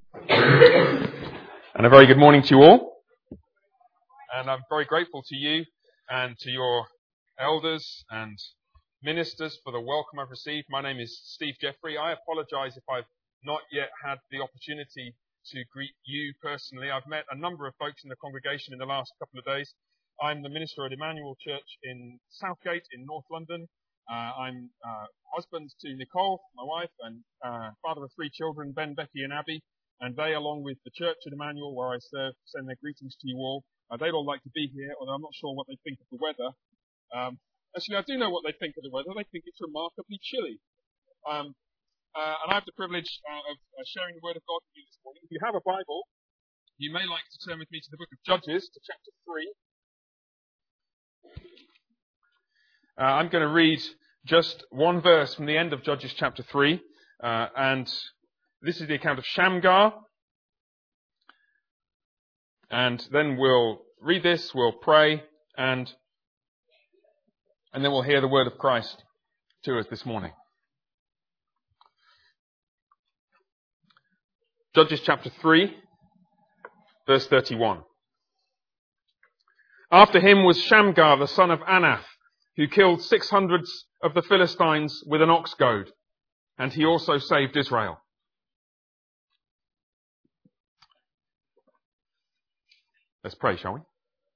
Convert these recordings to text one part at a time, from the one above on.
And a very good morning to you all. And I'm very grateful to you and to your elders and ministers for the welcome I've received. My name is Steve Jeffrey. I apologise if I've not yet had the opportunity to greet you personally. I've met a number of folks in the congregation in the last couple of days. I'm the minister at Emmanuel Church in Southgate in North London. I'm husband to Nicole, my wife, and father of 3 children, Ben, Becky and Abby. And they, along with the church at Emmanuel, where I serve, send their greetings to you all. They'd all like to be here, although I'm not sure what they think of the weather. Actually, I do know what they think of the weather. They think it's remarkably chilly. And I have the privilege of sharing the Word of God with you this morning. If you have a Bible, you may like to turn with me to the book of Judges, to chapter 3. I'm going to read just one verse from the end of Judges chapter 3, and this is the account of Shamgar. And then we'll read this, we'll pray, and then we'll hear the word of Christ to us this morning. Judges chapter 3, verse 31. After him was Shamgar, the son of Anath, who killed 600 of the Philistines with an ox goad, and he also saved Israel. Let's pray, shall we?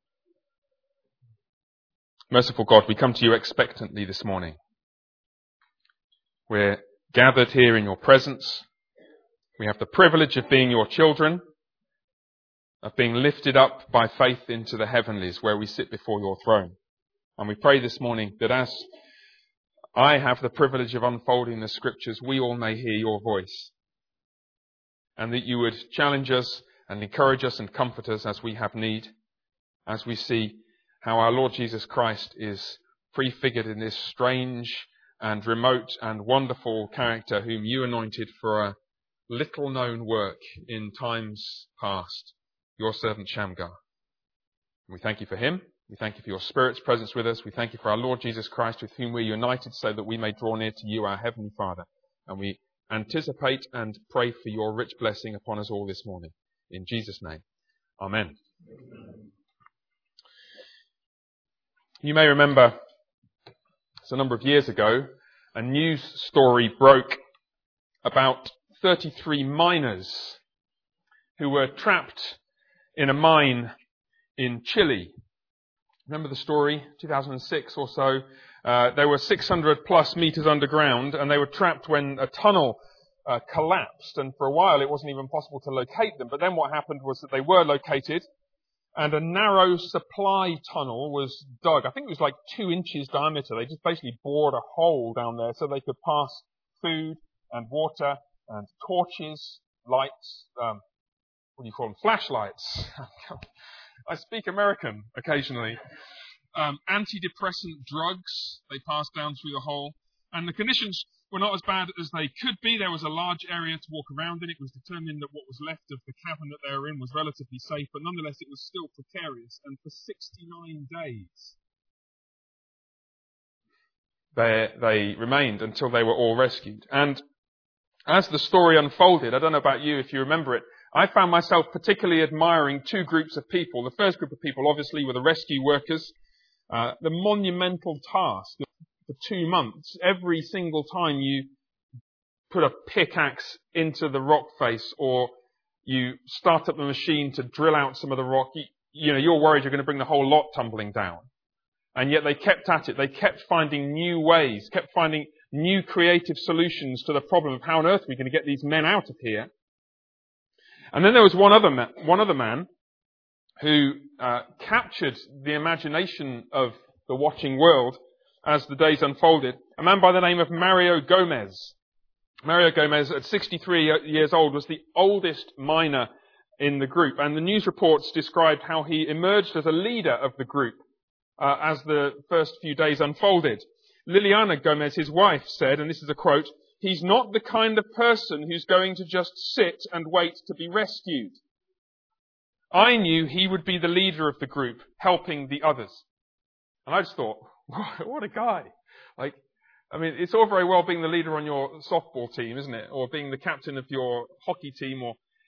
Merciful God, we come to you expectantly this morning. We're gathered here in your presence. We have the privilege of being your children, of being lifted up by faith into the heavenlies where we sit before your throne. And we pray this morning that as I have the privilege of unfolding the scriptures, we all may hear your voice. And that you would challenge us and encourage us and comfort us as we have need, as we see how our Lord Jesus Christ is prefigured in this strange and remote and wonderful character whom you anointed for a little known work in times past, your servant Shamgar. We thank you for him. We thank you for your Spirit's presence with us. We thank you for our Lord Jesus Christ, with whom we're united so that we may draw near to you, our Heavenly Father. And we anticipate and pray for your rich blessing upon us all this morning. In Jesus' name, Amen. You may remember, it's a number of years ago, a news story broke about 33 miners who were trapped in a mine in Chile. Remember the story? 2006 or so. They were 600 plus meters underground, and they were trapped when a tunnel collapsed, and for a while it wasn't even possible to locate them. But then what happened was that they were located, and a narrow supply tunnel was dug. I think it was like 2 inches diameter. They just basically bored a hole down there so they could pass food and water and torches, lights, what do you call them? Flashlights. I speak American occasionally. Antidepressant drugs they passed down through the hole. And the conditions were not as bad as they could be. There was a large area to walk around in. It was determined that what was left of the cabin that they were in was relatively safe, but nonetheless it was still precarious. And for 69 days they remained until they were all rescued. And as the story unfolded, I don't know about you if you remember it, I found myself particularly admiring 2 groups of people. The first group of people obviously were the rescue workers. The monumental task for 2 months, every single time you put a pickaxe into the rock face or you start up the machine to drill out some of the rock, you're worried you're going to bring the whole lot tumbling down. And yet they kept at it. They kept finding new ways, kept finding new creative solutions to the problem of how on earth we're going to get these men out of here. And then there was one other man who captured the imagination of the watching world as the days unfolded, a man by the name of Mario Gomez. Mario Gomez, at 63 years old, was the oldest miner in the group, and the news reports described how he emerged as a leader of the group as the first few days unfolded. Liliana Gomez, his wife, said, and this is a quote, "He's not the kind of person who's going to just sit and wait to be rescued. I knew he would be the leader of the group, helping the others." And I just thought, what a guy. It's all very well being the leader on your softball team, isn't it? Or being the captain of your hockey team, or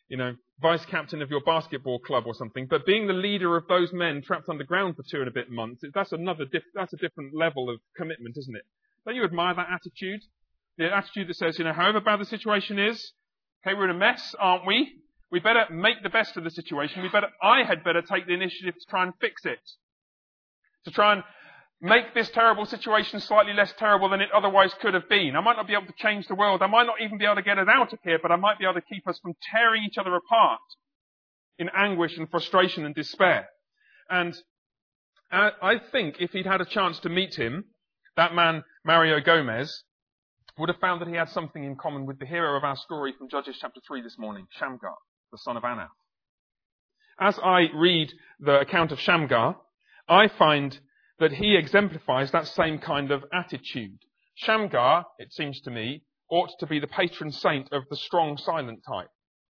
vice captain of your basketball club or something, but being the leader of those men trapped underground for 2 and a bit months, that's a different level of commitment, isn't it? Don't you admire that attitude? The attitude that says, however bad the situation is, okay, we're in a mess, aren't we? We better make the best of the situation. I had better take the initiative to try and fix it. To try and make this terrible situation slightly less terrible than it otherwise could have been. I might not be able to change the world. I might not even be able to get us out of here, but I might be able to keep us from tearing each other apart in anguish and frustration and despair. And I think if he'd had a chance to meet him, that man, Mario Gomez, would have found that he had something in common with the hero of our story from Judges chapter 3 this morning, Shamgar, the son of Anath. As I read the account of Shamgar, I find that he exemplifies that same kind of attitude. Shamgar, it seems to me, ought to be the patron saint of the strong, silent type.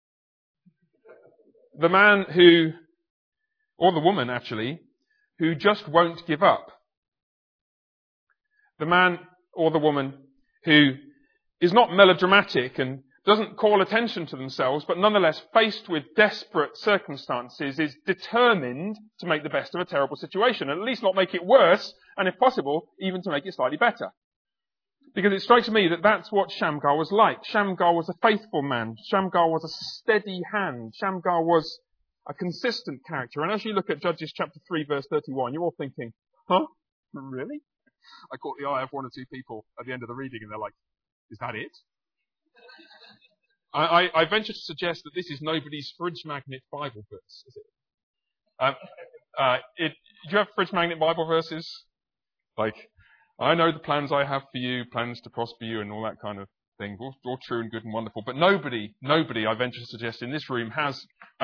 The man who, or the woman actually, who just won't give up. The man or the woman who is not melodramatic and doesn't call attention to themselves, but nonetheless, faced with desperate circumstances, is determined to make the best of a terrible situation, and at least not make it worse, and if possible, even to make it slightly better. Because it strikes me that that's what Shamgar was like. Shamgar was a faithful man. Shamgar was a steady hand. Shamgar was a consistent character. And as you look at Judges chapter 3, verse 31, you're all thinking, huh? Really? I caught the eye of 1 or 2 people at the end of the reading, and they're like, is that it? I venture to suggest that this is nobody's fridge magnet Bible verse, is it? Do you have fridge magnet Bible verses? Like, I know the plans I have for you, plans to prosper you, and all that kind of thing. All true and good and wonderful. But nobody, I venture to suggest, in this room has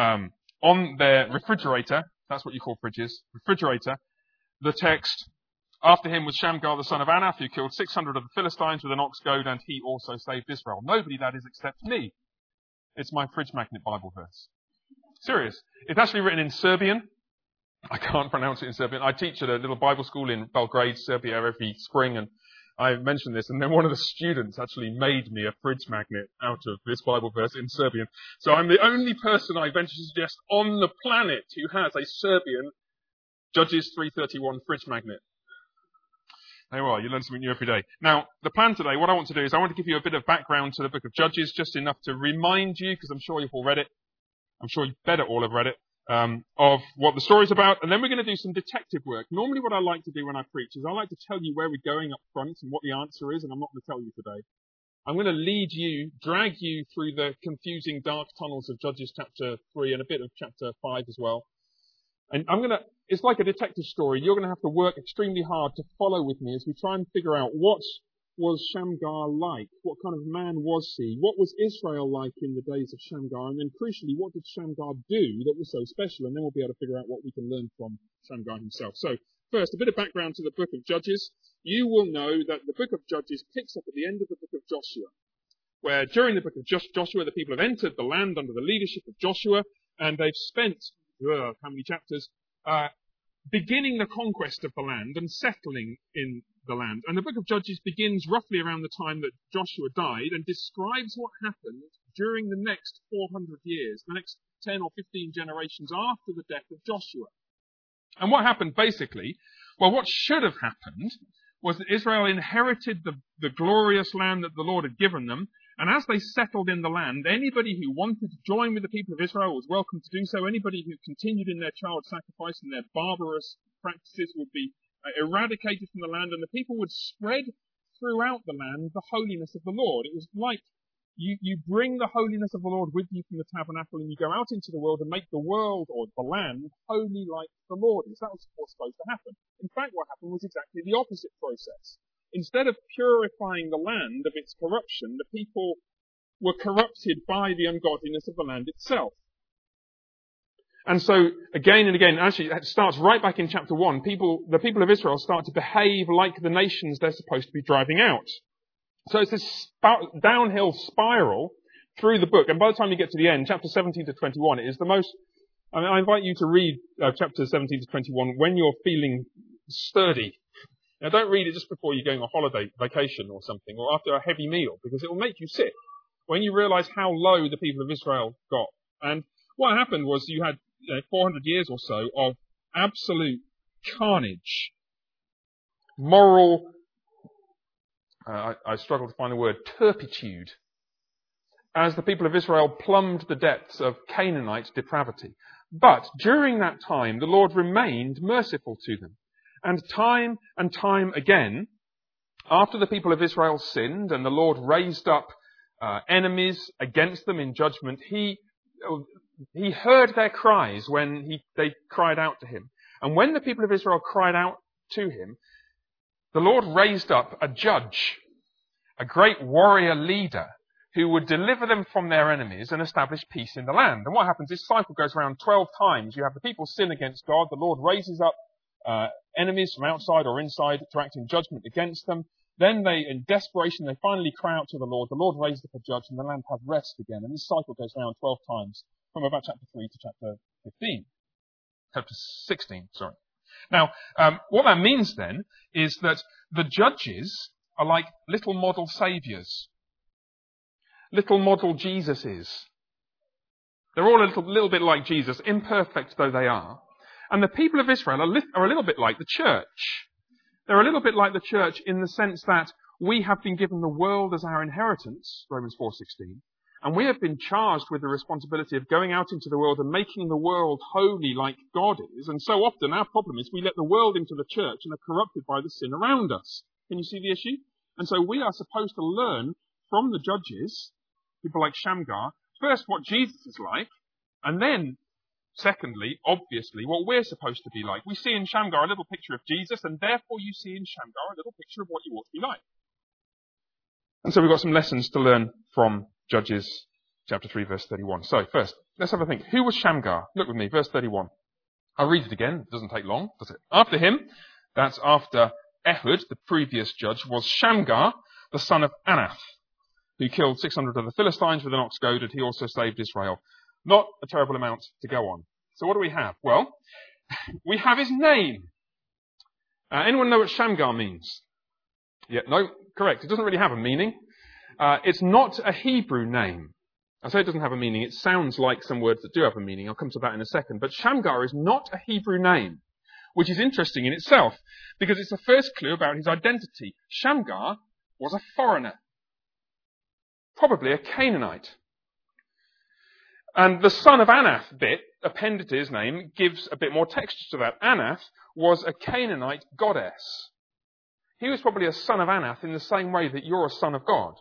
on their refrigerator, that's what you call fridges, refrigerator, the text, after him was Shamgar the son of Anath, who killed 600 of the Philistines with an ox goad, and he also saved Israel. Nobody, that is, except me. It's my fridge magnet Bible verse. Serious. It's actually written in Serbian. I can't pronounce it in Serbian. I teach at a little Bible school in Belgrade, Serbia, every spring, and I mentioned this, and then one of the students actually made me a fridge magnet out of this Bible verse in Serbian. So I'm the only person I venture to suggest on the planet who has a Serbian Judges 3:31 fridge magnet. There you are, you learn something new every day. Now, the plan today, what I want to do is I want to give you a bit of background to the book of Judges, just enough to remind you, because I'm sure you've all read it, I'm sure you better all have read it, of what the story's about, and then we're going to do some detective work. Normally what I like to do when I preach is I like to tell you where we're going up front and what the answer is, and I'm not going to tell you today. I'm going to lead you, drag you through the confusing dark tunnels of Judges chapter 3 and a bit of chapter 5 as well. And it's like a detective story. You're going to have to work extremely hard to follow with me as we try and figure out what was Shamgar like? What kind of man was he? What was Israel like in the days of Shamgar? And then crucially, what did Shamgar do that was so special? And then we'll be able to figure out what we can learn from Shamgar himself. So first, a bit of background to the book of Judges. You will know that the book of Judges picks up at the end of the book of Joshua, where during the book of Joshua, the people have entered the land under the leadership of Joshua, and they've spent how many chapters, beginning the conquest of the land and settling in the land. And the book of Judges begins roughly around the time that Joshua died and describes what happened during the next 400 years, the next 10 or 15 generations after the death of Joshua. And what happened basically, well, what should have happened was that Israel inherited the glorious land that the Lord had given them, and as they settled in the land, anybody who wanted to join with the people of Israel was welcome to do so. Anybody who continued in their child sacrifice and their barbarous practices would be eradicated from the land, and the people would spread throughout the land the holiness of the Lord. It was like you bring the holiness of the Lord with you from the tabernacle, and you go out into the world and make the world, or the land, holy like the Lord is. That was what's supposed to happen. In fact, what happened was exactly the opposite process. Instead of purifying the land of its corruption, the people were corrupted by the ungodliness of the land itself. And so, again and again, actually, it starts right back in chapter 1. The people of Israel start to behave like the nations they're supposed to be driving out. So it's this downhill spiral through the book. And by the time you get to the end, chapter 17 to 21, it is the most... I invite you to read chapter 17 to 21 when you're feeling sturdy. Now, don't read it just before you're going on holiday, vacation or something, or after a heavy meal, because it will make you sick when you realize how low the people of Israel got And what happened was you had 400 years or so of absolute carnage, moral, I struggle to find the word, turpitude, as the people of Israel plumbed the depths of Canaanite depravity. But during that time, the Lord remained merciful to them. And time again, after the people of Israel sinned and the Lord raised up enemies against them in judgment, He heard their cries when they cried out to Him. And when the people of Israel cried out to Him, the Lord raised up a judge, a great warrior leader, who would deliver them from their enemies and establish peace in the land. And what happens, this cycle goes around 12 times. You have the people sin against God. The Lord raises up enemies from outside or inside to act in judgment against them. Then they, in desperation, they finally cry out to the Lord. The Lord raises up a judge and the land has rest again. And this cycle goes around 12 times from about chapter 3 to chapter 15. Chapter 16, sorry. Now, what that means then is that the judges are like little model saviours. Little model Jesuses. They're all a little bit like Jesus, imperfect though they are. And the people of Israel are a little bit like the church. They're a little bit like the church in the sense that we have been given the world as our inheritance, Romans 4:16, and we have been charged with the responsibility of going out into the world and making the world holy like God is. And so often our problem is we let the world into the church and are corrupted by the sin around us. Can you see the issue? And so we are supposed to learn from the judges, people like Shamgar, first what Jesus is like, and then, secondly, obviously, what we're supposed to be like. We see in Shamgar a little picture of Jesus, and therefore you see in Shamgar a little picture of what you ought to be like. And so we've got some lessons to learn from Judges chapter 3, verse 31. So, first, let's have a think. Who was Shamgar? Look with me, verse 31. I'll read it again. It doesn't take long, does it? After him, that's after Ehud, the previous judge, was Shamgar, the son of Anath, who killed 600 of the Philistines with an ox goad, and he also saved Israel. Not a terrible amount to go on. So what do we have? Well, we have his name. Anyone know what Shamgar means? Yeah, no, correct. It doesn't really have a meaning. It's not a Hebrew name. I say it doesn't have a meaning. It sounds like some words that do have a meaning. I'll come to that in a second. But Shamgar is not a Hebrew name, which is interesting in itself, because it's the first clue about his identity. Shamgar was a foreigner. Probably a Canaanite. And the son of Anath bit, appended to his name, gives a bit more texture to that. Anath was a Canaanite goddess. He was probably a son of Anath in the same way that you're a son of God.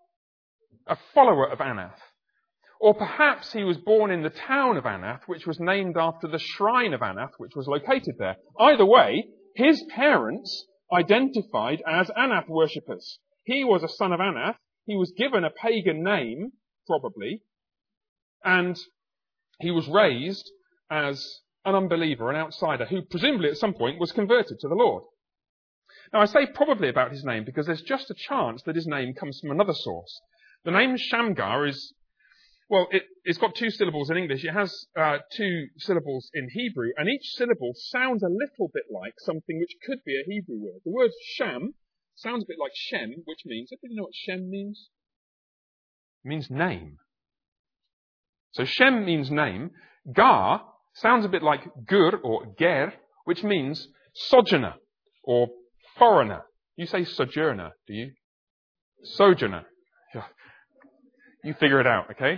A follower of Anath. Or perhaps he was born in the town of Anath, which was named after the shrine of Anath, which was located there. Either way, his parents identified as Anath worshippers. He was a son of Anath. He was given a pagan name, probably, and he was raised as an unbeliever, an outsider, who presumably at some point was converted to the Lord. Now I say probably about his name because there's just a chance that his name comes from another source. The name Shamgar is, well, it's got 2 syllables in English. It has 2 syllables in Hebrew, and each syllable sounds a little bit like something which could be a Hebrew word. The word Sham sounds a bit like Shem, which means, everybody know what Shem means? It means name. So Shem means name. Gar sounds a bit like Gur or Ger, which means sojourner or foreigner. You say sojourner, do you? Sojourner. You figure it out, okay?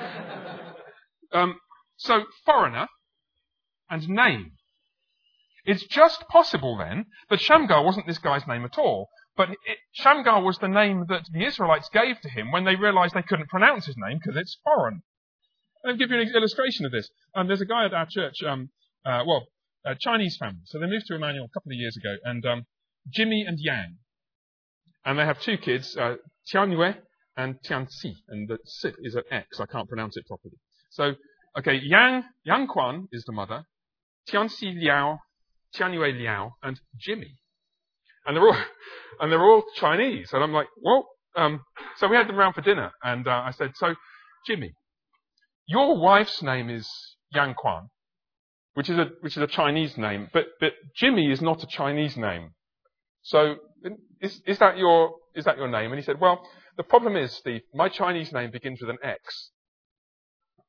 So foreigner and name. It's just possible then that Shamgar wasn't this guy's name at all, but Shamgar was the name that the Israelites gave to him when they realized they couldn't pronounce his name because it's foreign. I'll give you an illustration of this. There's a guy at our church, a Chinese family. So they moved to Emmanuel a couple of years ago, and Jimmy and Yang. And they have 2 kids, Tianyue and Tianxi, and the Si is an X. I can't pronounce it properly. So, okay, Yang Quan is the mother, Tianxi Liao, Tianyue Liao, and Jimmy. And they're all Chinese. And I'm like, well, so we had them around for dinner, and I said, so, Jimmy, your wife's name is Yang Quan, which is a Chinese name, but Jimmy is not a Chinese name. So is that your name? And he said, well, the problem is, Steve, my Chinese name begins with an X.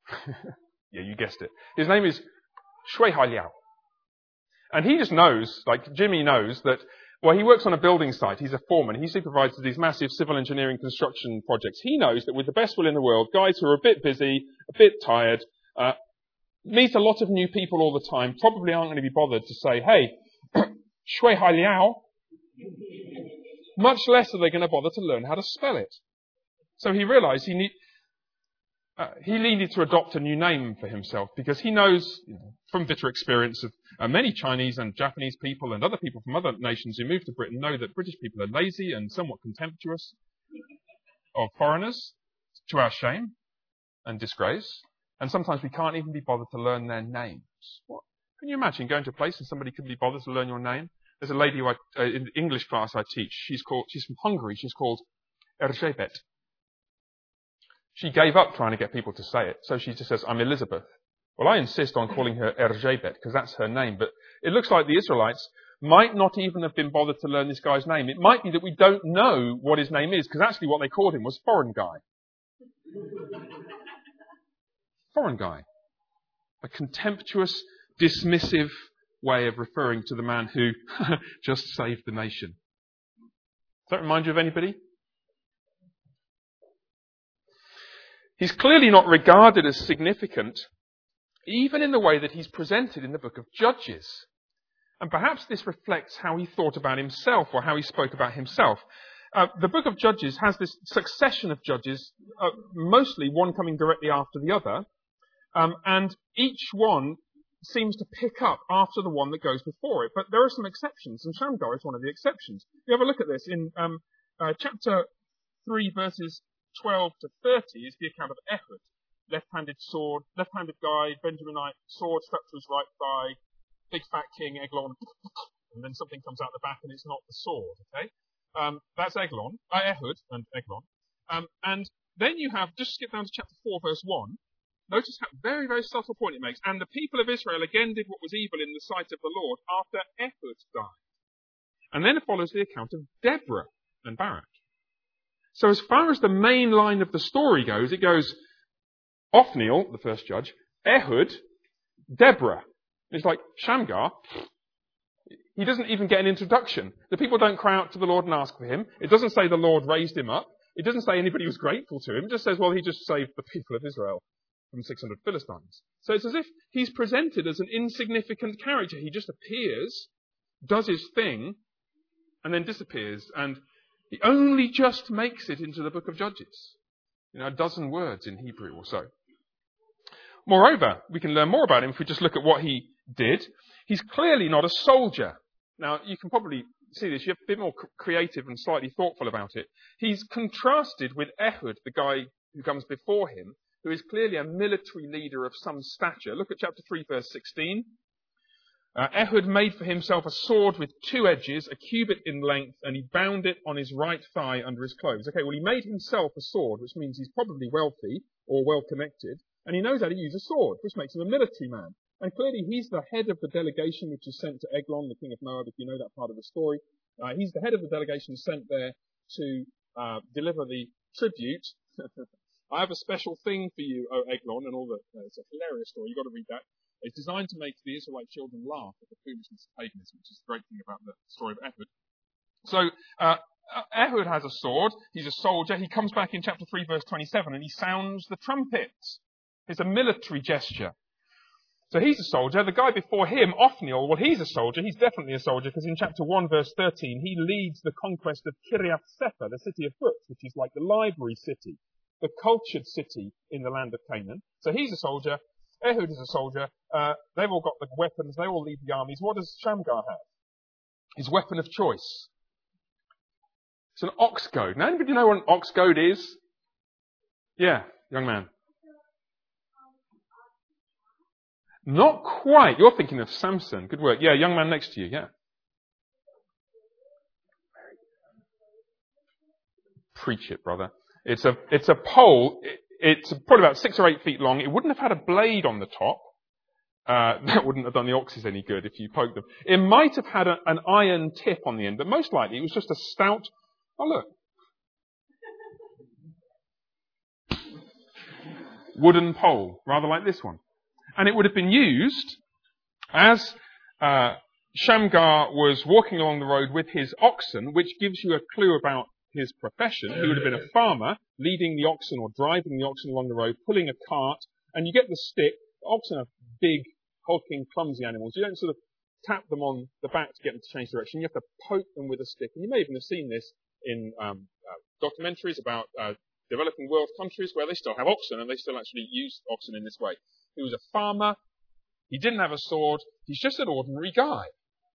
Yeah, you guessed it. His name is Shui Hailiao. And he just knows, like Jimmy knows, that, well, he works on a building site. He's a foreman. He supervises these massive civil engineering construction projects. He knows that with the best will in the world, guys who are a bit busy, a bit tired, meet a lot of new people all the time, probably aren't going to be bothered to say, hey, Shui Hailiao. Much less are they going to bother to learn how to spell it. So he realized he needed to adopt a new name for himself because he knows, from bitter experience of many Chinese and Japanese people and other people from other nations who moved to Britain know that British people are lazy and somewhat contemptuous of foreigners, to our shame and disgrace. And sometimes we can't even be bothered to learn their names. What? Can you imagine going to a place and somebody couldn't be bothered to learn your name? There's a lady who in the English class I teach. She's from Hungary. She's called Erzsébet. She gave up trying to get people to say it. So she just says, I'm Elizabeth. Well, I insist on calling her Erzsébet because that's her name. But it looks like the Israelites might not even have been bothered to learn this guy's name. It might be that we don't know what his name is because actually what they called him was foreign guy. Foreign guy. A contemptuous, dismissive way of referring to the man who just saved the nation. Does that remind you of anybody? He's clearly not regarded as significant, even in the way that he's presented in the book of Judges. And perhaps this reflects how he thought about himself or how he spoke about himself. The book of Judges has this succession of judges, mostly one coming directly after the other, and each one seems to pick up after the one that goes before it. But there are some exceptions, and Shamgar is one of the exceptions. You have a look at this. In chapter 3, verses 12 to 30 is the account of Ehud. Left-handed guy, Benjaminite, sword strapped to his right thigh, big fat king, Eglon, and then something comes out the back and it's not the sword, okay? That's Ehud and Eglon. And then you have, just skip down to chapter 4, verse 1. Notice how very, very subtle point it makes. And the people of Israel again did what was evil in the sight of the Lord after Ehud died. And then it follows the account of Deborah and Barak. So as far as the main line of the story goes, it goes Othniel, the first judge, Ehud, Deborah. It's like Shamgar. He doesn't even get an introduction. The people don't cry out to the Lord and ask for him. It doesn't say the Lord raised him up. It doesn't say anybody was grateful to him. It just says, well, he just saved the people of Israel from 600 Philistines. So it's as if he's presented as an insignificant character. He just appears, does his thing, and then disappears. And he only just makes it into the book of Judges. A dozen words in Hebrew or so. Moreover, we can learn more about him if we just look at what he did. He's clearly not a soldier. Now, you can probably see this. You have to be a bit more creative and slightly thoughtful about it. He's contrasted with Ehud, the guy who comes before him, who is clearly a military leader of some stature. Look at chapter 3, verse 16. Ehud made for himself a sword with 2 edges, a cubit in length, and he bound it on his right thigh under his clothes. Okay, well, he made himself a sword, which means he's probably wealthy or well-connected, and he knows how to use a sword, which makes him a military man. And clearly he's the head of the delegation which is sent to Eglon, the king of Moab, if you know that part of the story. He's the head of the delegation sent there to deliver the tribute. I have a special thing for you, O Eglon, and all it's a hilarious story. You've got to read that. It's designed to make the Israelite children laugh at the foolishness of paganism, which is the great thing about the story of Ehud. So, Ehud has a sword. He's a soldier. He comes back in chapter 3, verse 27, and he sounds the trumpets. It's a military gesture. So he's a soldier. The guy before him, Othniel, well, he's a soldier. He's definitely a soldier because in chapter 1, verse 13, he leads the conquest of Kiriath Sefer, the city of books, which is like the library city, the cultured city in the land of Canaan. So he's a soldier. Ehud is a soldier. They've all got the weapons. They all lead the armies. What does Shamgar have? His weapon of choice. It's an ox goad. Now, anybody know what an ox goad is? Yeah, young man. Not quite. You're thinking of Samson. Good work. Yeah, young man next to you. Yeah. Preach it, brother. It's a pole. It's probably about 6 or 8 feet long. It wouldn't have had a blade on the top. That wouldn't have done the oxes any good if you poked them. It might have had an iron tip on the end, but most likely it was just a stout... Oh, look. wooden pole, rather like this one. And it would have been used as Shamgar was walking along the road with his oxen, which gives you a clue about his profession. He would have been a farmer, leading the oxen or driving the oxen along the road, pulling a cart, and you get the stick. The oxen are big, hulking, clumsy animals. You don't sort of tap them on the back to get them to change direction. You have to poke them with a stick. And you may even have seen this in documentaries about developing world countries where they still have oxen and they still actually use oxen in this way. He was a farmer. He didn't have a sword. He's just an ordinary guy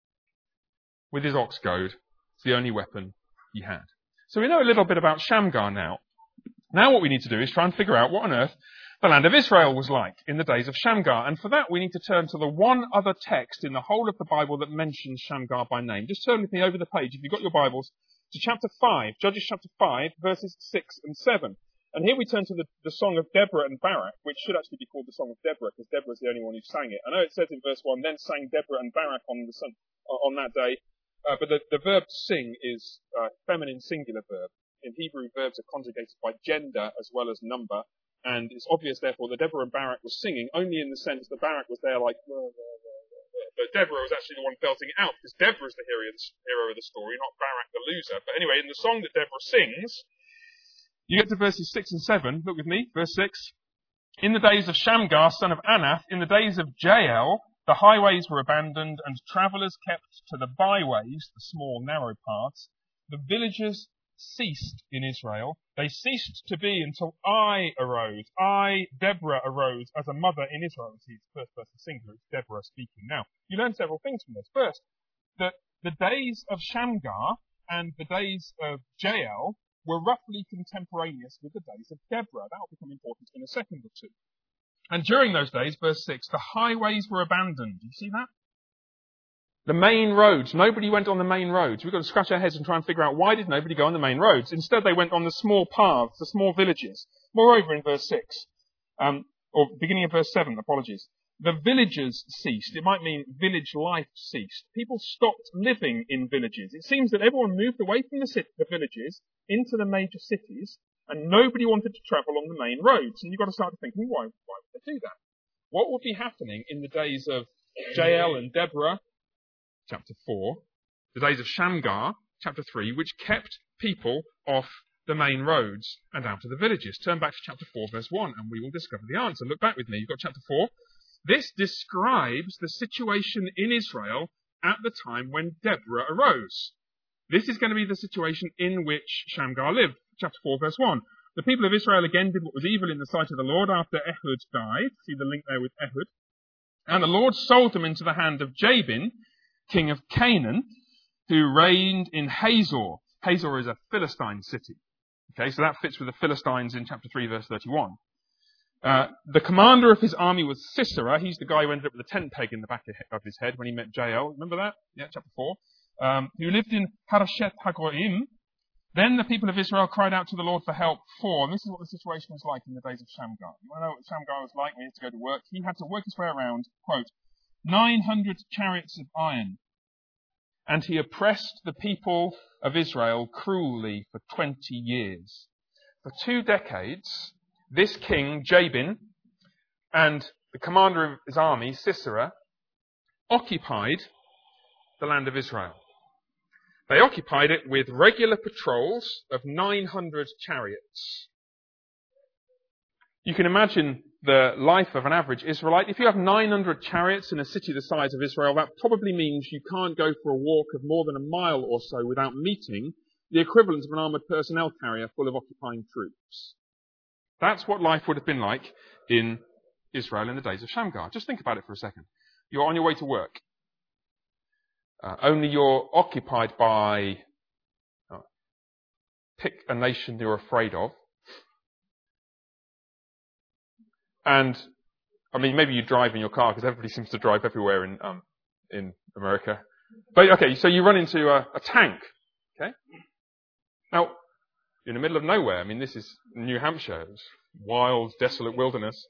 with his ox goad. It's the only weapon he had. So we know a little bit about Shamgar now. Now what we need to do is try and figure out what on earth the land of Israel was like in the days of Shamgar. And for that we need to turn to the one other text in the whole of the Bible that mentions Shamgar by name. Just turn with me over the page, if you've got your Bibles, to chapter 5, Judges chapter 5, verses 6 and 7. And here we turn to the song of Deborah and Barak, which should actually be called the song of Deborah, because Deborah is the only one who sang it. I know it says in verse 1, then sang Deborah and Barak on that day, but the verb to sing is a feminine singular verb. In Hebrew, verbs are conjugated by gender as well as number, and it's obvious, therefore, that Deborah and Barak were singing only in the sense that Barak was there like, but Deborah was actually the one belting it out, because Deborah is the hero of the story, not Barak the loser. But anyway, in the song that Deborah sings, you get to verses 6 and 7. Look with me, verse 6. In the days of Shamgar, son of Anath, in the days of Jael, the highways were abandoned, and travellers kept to the byways, the small, narrow paths. The villages ceased in Israel. They ceased to be until I arose. I, Deborah, arose as a mother in Israel. See, it's first person singular. It's Deborah speaking. Now, you learn several things from this. First, that the days of Shamgar and the days of Jael were roughly contemporaneous with the days of Deborah. That will become important in a second or two. And during those days, verse 6, the highways were abandoned. Do you see that? The main roads. Nobody went on the main roads. We've got to scratch our heads and try and figure out why did nobody go on the main roads. Instead, they went on the small paths, the small villages. Moreover, in verse 6, or beginning of verse 7, apologies, the villages ceased. It might mean village life ceased. People stopped living in villages. It seems that everyone moved away from the villages into the major cities, and nobody wanted to travel on the main roads. And you've got to start thinking, why would they do that? What would be happening in the days of Jael and Deborah, chapter 4, the days of Shamgar, chapter 3, which kept people off the main roads and out of the villages? Turn back to chapter 4, verse 1, and we will discover the answer. Look back with me. You've got chapter 4. This describes the situation in Israel at the time when Deborah arose. This is going to be the situation in which Shamgar lived. Chapter 4, verse 1. The people of Israel again did what was evil in the sight of the Lord after Ehud died. See the link there with Ehud. And the Lord sold them into the hand of Jabin, king of Canaan, who reigned in Hazor. Hazor is a Philistine city. Okay, so that fits with the Philistines in chapter 3, verse 31. The commander of his army was Sisera. He's the guy who ended up with a tent peg in the back of his head when he met Jael. Remember that? Yeah, chapter 4. Who lived in Harashet Hagoim. Then the people of Israel cried out to the Lord for help. And this is what the situation was like in the days of Shamgar. You want to know what Shamgar was like when he had to go to work? He had to work his way around, quote, 900 chariots of iron. And he oppressed the people of Israel cruelly for 20 years. For 2 decades, this king, Jabin, and the commander of his army, Sisera, occupied the land of Israel. They occupied it with regular patrols of 900 chariots. You can imagine the life of an average Israelite. If you have 900 chariots in a city the size of Israel, that probably means you can't go for a walk of more than a mile or so without meeting the equivalent of an armoured personnel carrier full of occupying troops. That's what life would have been like in Israel in the days of Shamgar. Just think about it for a second. You're on your way to work. Only you're occupied by, pick a nation you're afraid of. And, I mean, maybe you drive in your car, because everybody seems to drive everywhere in America. But, okay, so you run into a tank, okay? Now, you're in the middle of nowhere. I mean, this is New Hampshire. It's wild, desolate wilderness.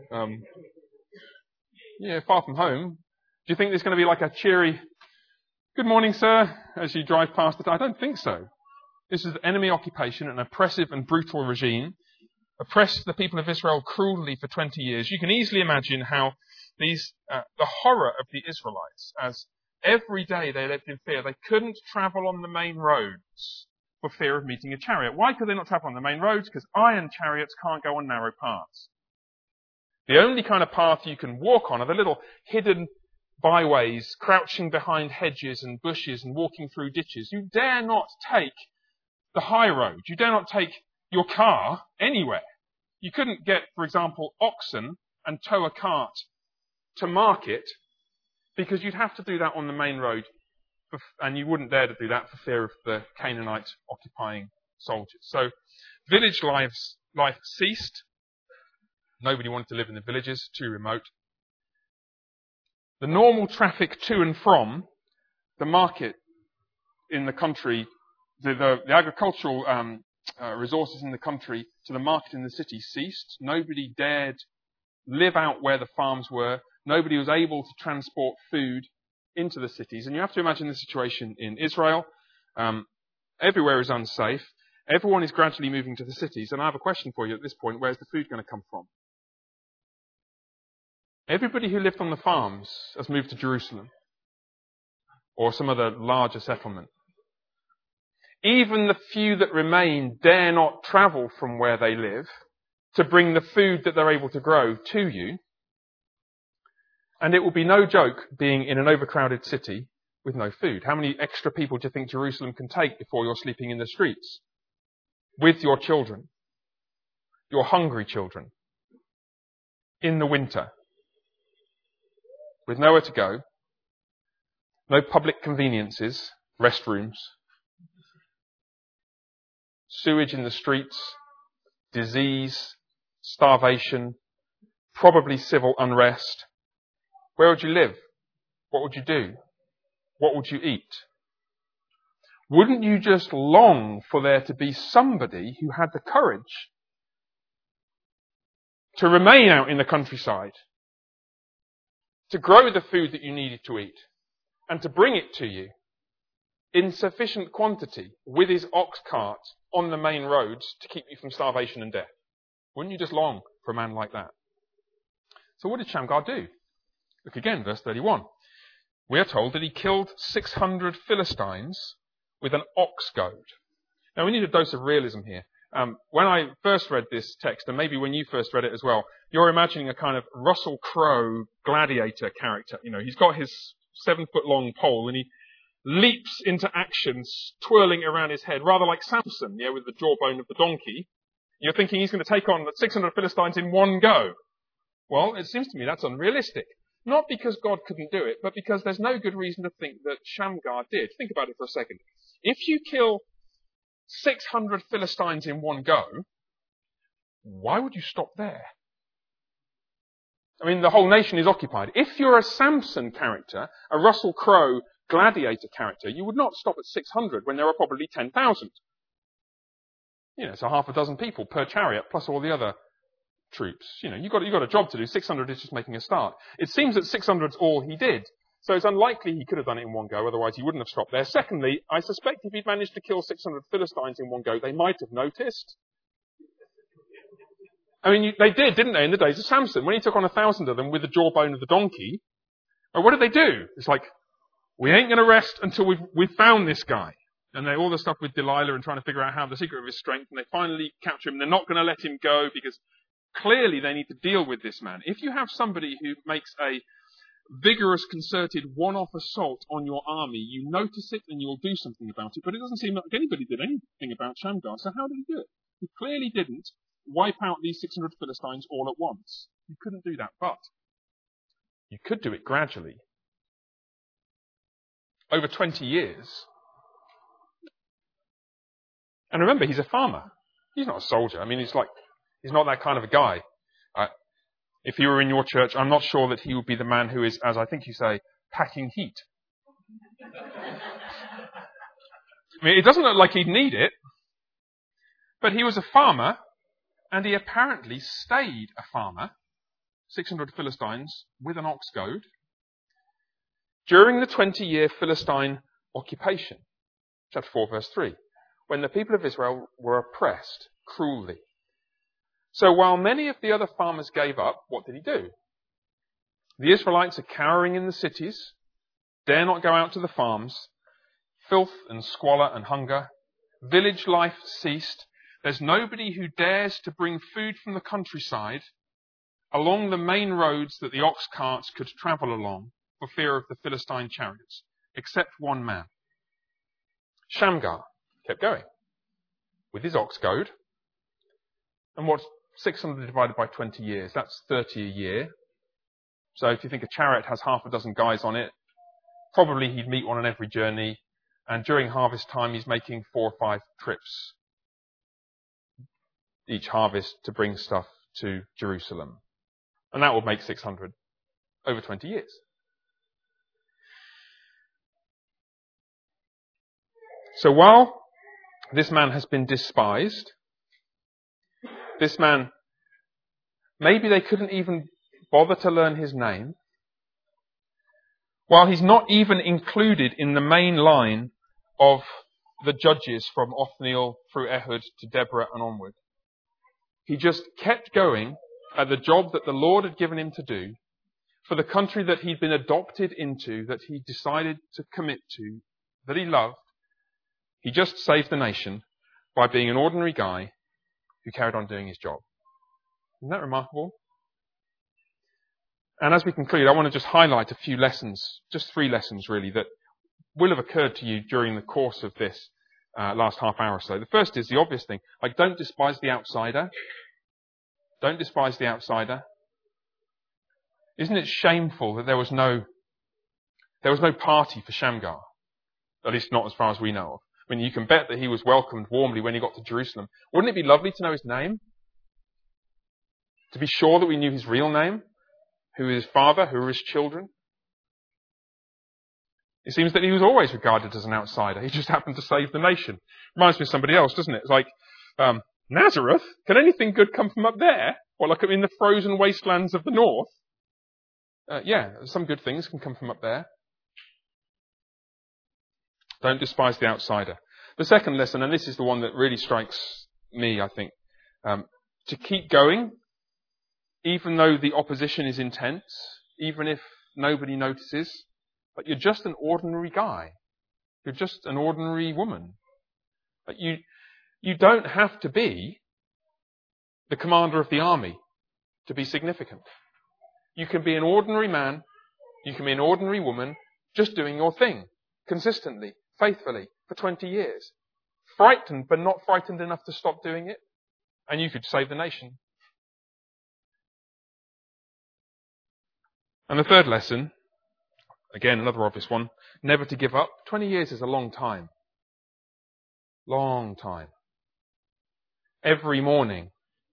Far from home. Do you think there's going to be like a cheery, "Good morning, sir," as you drive past it? I don't think so. This is enemy occupation, an oppressive and brutal regime oppressed the people of Israel cruelly for 20 years. You can easily imagine how the horror of the Israelites, as every day they lived in fear. They couldn't travel on the main roads for fear of meeting a chariot. Why could they not travel on the main roads? Because iron chariots can't go on narrow paths. The only kind of path you can walk on are the little hidden byways, crouching behind hedges and bushes and walking through ditches. You dare not take the high road. You dare not take your car anywhere. You couldn't get, for example, oxen and tow a cart to market, because you'd have to do that on the main road, and you wouldn't dare to do that for fear of the Canaanite occupying soldiers. So village life ceased. Nobody wanted to live in the villages, too remote. The normal traffic to and from the market in the country, the agricultural resources in the country to the market in the city ceased. Nobody dared live out where the farms were. Nobody was able to transport food into the cities. And you have to imagine the situation in Israel. Everywhere is unsafe. Everyone is gradually moving to the cities. And I have a question for you at this point. Where's the food going to come from? Everybody who lived on the farms has moved to Jerusalem or some other larger settlement. Even the few that remain dare not travel from where they live to bring the food that they're able to grow to you. And it will be no joke being in an overcrowded city with no food. How many extra people do you think Jerusalem can take before you're sleeping in the streets? With your children. Your hungry children. In the winter. With nowhere to go. No public conveniences. Restrooms. Sewage in the streets. Disease. Starvation. Probably civil unrest. Where would you live? What would you do? What would you eat? Wouldn't you just long for there to be somebody who had the courage to remain out in the countryside, to grow the food that you needed to eat, and to bring it to you in sufficient quantity with his ox cart on the main roads to keep you from starvation and death? Wouldn't you just long for a man like that? So what did Shamgar do? Look again, verse 31. We are told that he killed 600 Philistines with an ox goad. Now we need a dose of realism here. When I first read this text, and maybe when you first read it as well, you're imagining a kind of Russell Crowe gladiator character. You know, he's got his 7-foot-long pole and he leaps into action, twirling around his head, rather like Samson, with the jawbone of the donkey. You're thinking he's going to take on 600 Philistines in one go. Well, it seems to me that's unrealistic. Not because God couldn't do it, but because there's no good reason to think that Shamgar did. Think about it for a second. If you kill 600 Philistines in one go, why would you stop there? I mean, the whole nation is occupied. If you're a Samson character, a Russell Crowe gladiator character, you would not stop at 600 when there are probably 10,000. So half a dozen people per chariot, plus all the other troops. You've got a job to do. 600 is just making a start. It seems that 600 is all he did. So it's unlikely he could have done it in one go, otherwise he wouldn't have stopped there. Secondly, I suspect if he'd managed to kill 600 Philistines in one go, they might have noticed. I mean, they did, didn't they, in the days of Samson? When he took on 1,000 of them with the jawbone of the donkey, what did they do? It's like, we ain't going to rest until we've found this guy. And all the stuff with Delilah and trying to figure out how the secret of his strength, and they finally capture him. They're not going to let him go because clearly they need to deal with this man. If you have somebody who makes a vigorous, concerted, one-off assault on your army, you notice it and you'll do something about it. But it doesn't seem like anybody did anything about Shamgar. So how did he do it? He clearly didn't wipe out these 600 Philistines all at once. You couldn't do that, but you could do it gradually. Over 20 years. And remember, he's a farmer. He's not a soldier. I mean, he's not that kind of a guy. If he were in your church, I'm not sure that he would be the man who is, as I think you say, packing heat. I mean, it doesn't look like he'd need it, but he was a farmer, and he apparently stayed a farmer, 600 Philistines, with an ox goad, during the 20-year Philistine occupation. Chapter 4, verse 3. When the people of Israel were oppressed cruelly. So while many of the other farmers gave up, what did he do? The Israelites are cowering in the cities, dare not go out to the farms. Filth and squalor and hunger. Village life ceased. There's nobody who dares to bring food from the countryside along the main roads that the ox carts could travel along for fear of the Philistine chariots, except one man. Shamgar kept going with his ox goad. And what's 600 divided by 20 years? That's 30 a year. So if you think a chariot has half a dozen guys on it, probably he'd meet one on every journey. And during harvest time, he's making 4 or 5 trips each harvest to bring stuff to Jerusalem. And that would make 600 over 20 years. So while this man has been despised, this man, maybe they couldn't even bother to learn his name, while he's not even included in the main line of the judges from Othniel through Ehud to Deborah and onward. He just kept going at the job that the Lord had given him to do for the country that he'd been adopted into, that he decided to commit to, that he loved. He just saved the nation by being an ordinary guy who carried on doing his job. Isn't that remarkable? And as we conclude, I want to just highlight a few lessons, just 3 lessons really, that will have occurred to you during the course of this last half hour or so. The first is the obvious thing, like don't despise the outsider. Don't despise the outsider. Isn't it shameful that there was no party for Shamgar? At least not as far as we know of. I mean, you can bet that he was welcomed warmly when he got to Jerusalem. Wouldn't it be lovely to know his name? To be sure that we knew his real name? Who is his father? Who are his children? It seems that he was always regarded as an outsider. He just happened to save the nation. Reminds me of somebody else, doesn't it? It's like, Nazareth? Can anything good come from up there? Or like in the frozen wastelands of the north? Yeah, some good things can come from up there. Don't despise the outsider. The second lesson, and this is the one that really strikes me, I think, to keep going, even though the opposition is intense, even if nobody notices, but you're just an ordinary guy. You're just an ordinary woman. But you don't have to be the commander of the army to be significant. You can be an ordinary man, you can be an ordinary woman, just doing your thing, consistently, faithfully, for 20 years. Frightened, but not frightened enough to stop doing it, and you could save the nation. And the third lesson, again, another obvious one, never to give up. 20 years is a long time. Long time. Every morning.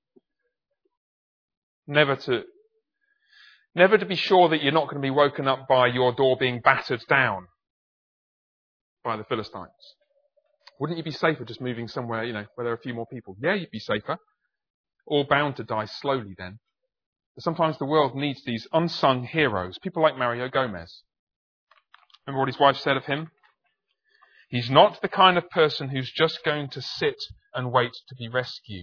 Never to be sure that you're not going to be woken up by your door being battered down by the Philistines. Wouldn't you be safer just moving somewhere, where there are a few more people? Yeah, you'd be safer. All bound to die slowly then. But sometimes the world needs these unsung heroes, people like Mario Gomez. Remember what his wife said of him? He's not the kind of person who's just going to sit and wait to be rescued.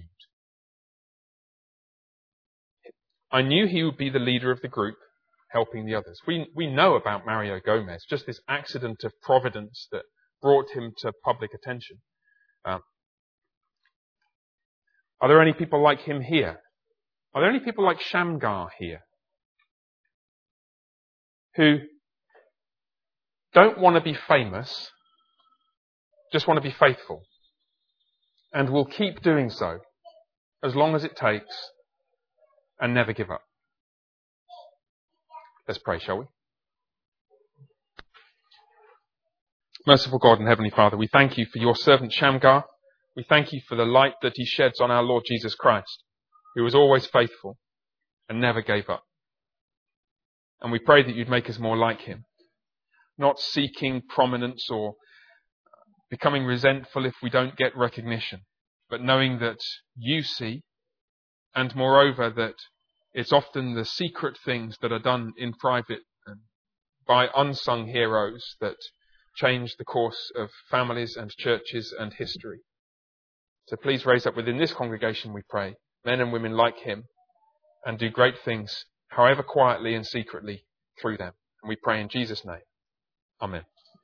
I knew he would be the leader of the group, helping the others. We know about Mario Gomez, just this accident of providence that brought him to public attention. Are there any people like him here? Are there any people like Shamgar here? Who don't want to be famous, just want to be faithful, and will keep doing so as long as it takes, and never give up. Let's pray, shall we? Merciful God and Heavenly Father, we thank you for your servant Shamgar. We thank you for the light that he sheds on our Lord Jesus Christ, who was always faithful and never gave up. And we pray that you'd make us more like him, not seeking prominence or becoming resentful if we don't get recognition, but knowing that you see, and moreover that it's often the secret things that are done in private by unsung heroes that change the course of families and churches and history. So please raise up within this congregation, we pray, men and women like him, and do great things, however quietly and secretly, through them. And we pray in Jesus' name. Amen.